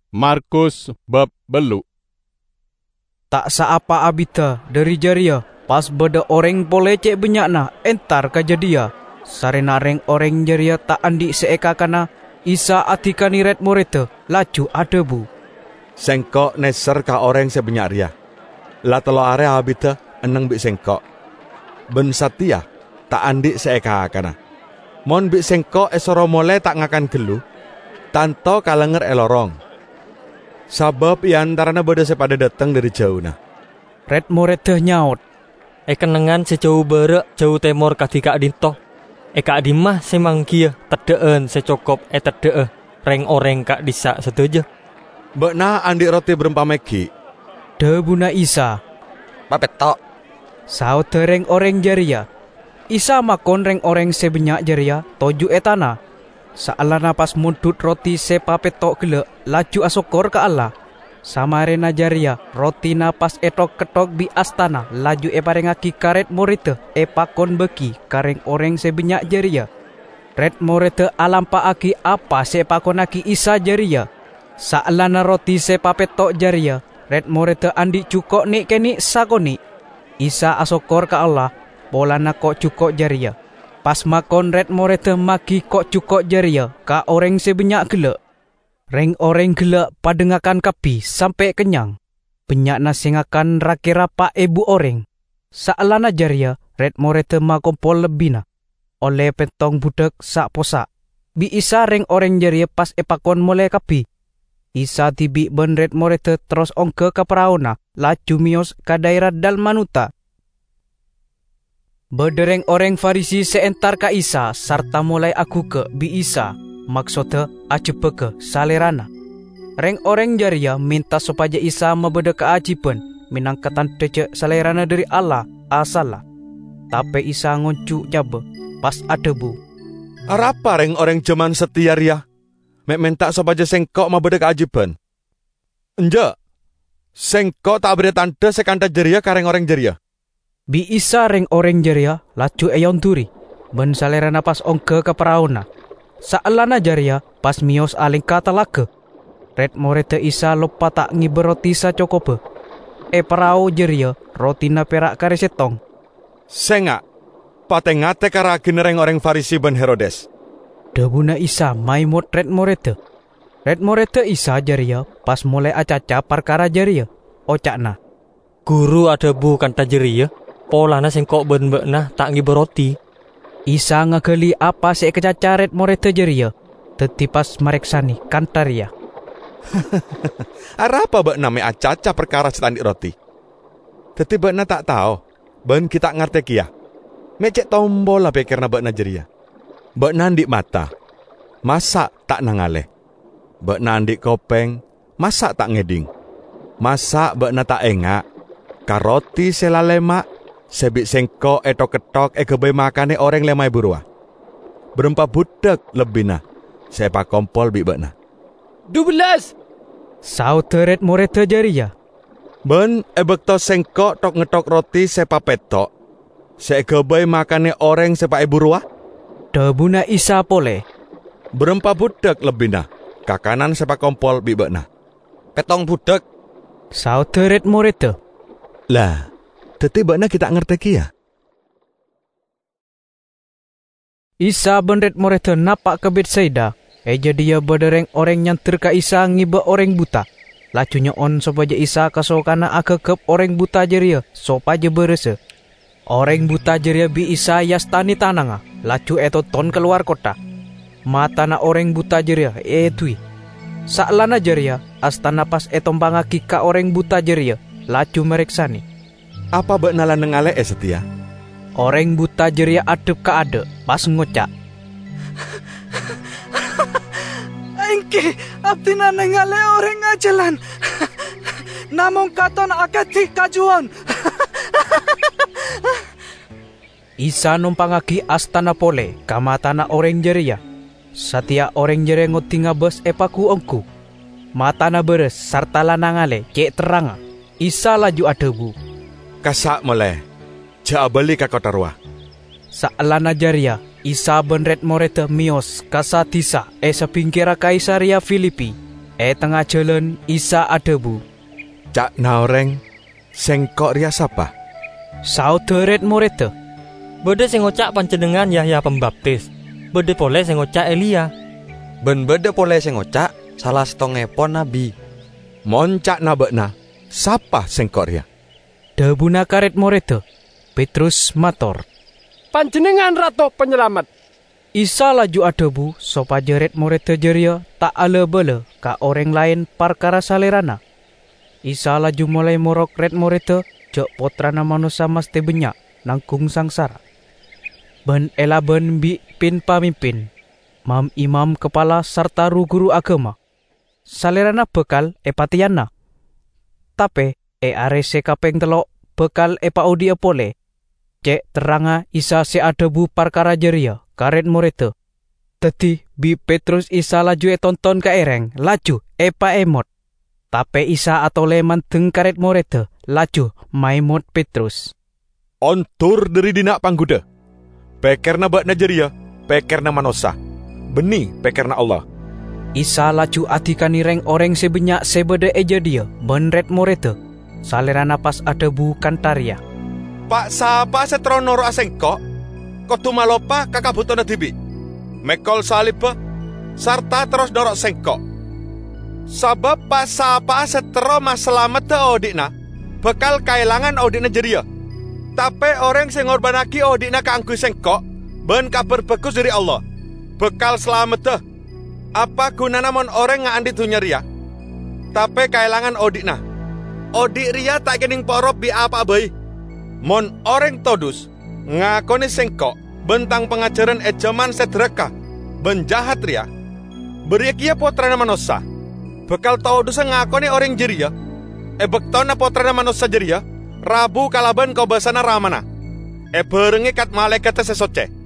Markus bab belu. Tak seapa abita dari jaria pas beda orang boleh cek benyakna entar kajadia. Sarena reng orang jaria tak andi seeka kana Isa atikani red morete laju adebu. Sengkok neser ka orang sebanyak ria. La telo area abita eneng bik sengkok. Ben satia tak andi seeka kana. Mon bik sengkok esoro mole tak ngakan gelu. Tanto kalenger elorong. Sabab iantarana beda sepada datang dari jauh nah. Red morete nyaut. Kenengan sejauh berek jauh temor kadika dintoh. Kak dimah semang kia tedeen secokop tedee reng oreng kak disa setuju. Mbak na andi roti berempa megi. Debuna Isa. Papetok. Saut reng oreng jaria. Isa makon reng oreng sebanyak jaria toju etana. Saalana pas mundut roti sepapetok gele laju asokor ke Allah. Samarena jaria roti napas etok ketok bi astana laju parengaki karet morite pakon beki kareng oreng sebanyak jaria. Red morite alampa aki apa sepakonaki Isa jaria. Saalana roti sepapetok jaria. Red morite andi cukok nik kenik sakoni. Isa asokor ke Allah polana kok cukok jaria. Pas makon red morete maki kok cukok jaria ka orang sebanyak gelak. Reng orang gelak padengakan kapi sampai kenyang. Banyak nasingakan rakira pak ibu orang. Saalana jaria red morete makompol lebina. Oleh pentong budak sak posak. Bi Isa reng orang jaria pas epakon mulai kapi. Isa tibi ben red morete terus ongke ke perauna. Laju mios ke daerah Dalmanuta. Berdereng orang Farisi seentar ka Isa sarta mulai aku ke bi Isa maksudnya acepe ke salerana. Reng orang jaria minta supaya Isa membeda keajiban minangkatan tece salerana dari Allah asala. Tapi Isa ngoncu jabe pas adebu. Arapa reng orang zaman setia ria? Mek minta supaya sengkok membeda keajiban. Enja, sengkok tak beri tanda sekanta jaria kareng orang jaria. Bi Isa reng orang jaria laju eyon turi. Ben salerana pas ongke ke perauna. Saalana jaria pas mios aling kata lake. Red morete Isa lupa tak ngiber roti sa cokope. Perau jaria roti na perak kare setong. Senga, patengate karagin reng orang Farisi ben Herodes. Debuna Isa maimut red morete. Red morete Isa jaria pas mulai acaca perkara jaria. Ocakna. Guru ada bu kanta jeria. Polana sengkok ben bekna tak ngiber roti. Isa ngageli apa se kecacaret morete jeria. Teti pas mareksani kantaria. Arapa bekna me acaca perkara setandik roti. Teti bekna tak tahu. Ben kita ngerti kia. Mecek tombol lah pikirna bekna jeria. Bekna ndik mata. Masak tak nangale. Bekna ndik kopeng. Masak tak ngeding. Masak bekna tak engak. Karoti selalemak. Sebik sengkok etok ketok kebay makane orang lemai burua. Berempa budak lebih nah. Sepa kompol bi bekna. 12. Saut red morete jaria. Ben bekto sengkok tok ngetok roti sepa petok. Kebay makane orang sepa burua. Debuna Isa pole. Berempa budak lebih nah. Kakanan sepa kompol bi bekna. Petong budak. Saut red morete. Lah. Teti bakna kita ngerti kia. Isa benret morete napak ke Betsaida. Dia berdereng orang nyantir ka Isa ngiba orang buta. Lacunya on supaya Isa kasokana akekep orang buta jeria supaya berese. Orang buta jeria bi Isa yastani tananga. Lacu ton keluar kota. Matana orang buta jeria etui. Saalana jeria astana pas pangaki ka orang buta jeria. Lacu mereksani. Apa bekna laneng ale setia? Orang buta jeria adep ka ade pas ngocak. Engki abdi naneng ale orang ajalan. Namong katon akati kajuan. Isa numpangaki astana pole kamatana orang jeria. Satia orang jeria ngotinga bes epaku ongku. Matana beres sarta lanangale cek teranga. Isa laju adebu. Kasak mulai. Jauh balik ke kota ruah. Saalana jaria Isa ben red morete mios kasatisa sepingkira Kaisaria Filipi. tengah jalan Isa adebu. Cak na orang sengkok ria sapa? Saudara murid. Bede sing ngocak panjenengan Yahya Pembaptis. Bede pole sing ngocak Elia. Ben beda pole sing ngocak salah setongepon nabi. Mon cak na bekna, sapa sengkok ria? Debuna karet murid. Petrus mator. Panjenengan Ratu Penyelamat. Isa laju adebu sopa jeret murid jeria tak ale-bele ka orang lain perkara salerana. Isa laju mulai morok ret murid jok potrana manusia mesti benyak nangkung sangsara. Ben ela ben bi pin pamimpin, mam imam kepala serta guru agama. Salerana bekal epatiana. Tapi are se kapeng telok bekal epaudi pole. Cek teranga Isa se adebu perkara jeria karet murid. Teti bi Petrus Isa laju tonton ka ereng laju epa emot. Tapi Isa atau leman teng karet murid laju maimot Petrus. Ontur dari dinak pangguda. Pekerna bekna jeria, pekerna manosa. Beni pekerna Allah. Isa laju atikani reng orang sebenyak sebede eja dia benret murid. Salerana pas adebu kantaria. Pak sapa setronoro asengkok? Kotu malopa kakabutona tibi. Mekol salib sarta terus dorok sengkok. Sabab pak sapa setero maselamet odikna bekal kailangan odikna jeria. Tapi orang sing ngorbanaki odikna kaangku sengkok ben kabar bagus dari Allah. Bekal selamet apa gunana mon orang ngandi dunya ria? Tapi kailangan odikna. Odik ria tak kening porop bi apa bayi. Mon orang todus ngakoni sengkok bentang pengajaran ejaman sedreka benjahat ria beriakia potrana manosa bekal todus ngakoni orang jeria bektona potrana manosa jeria rabu kalaban kau basana ramana berengi kat malaikat sesoce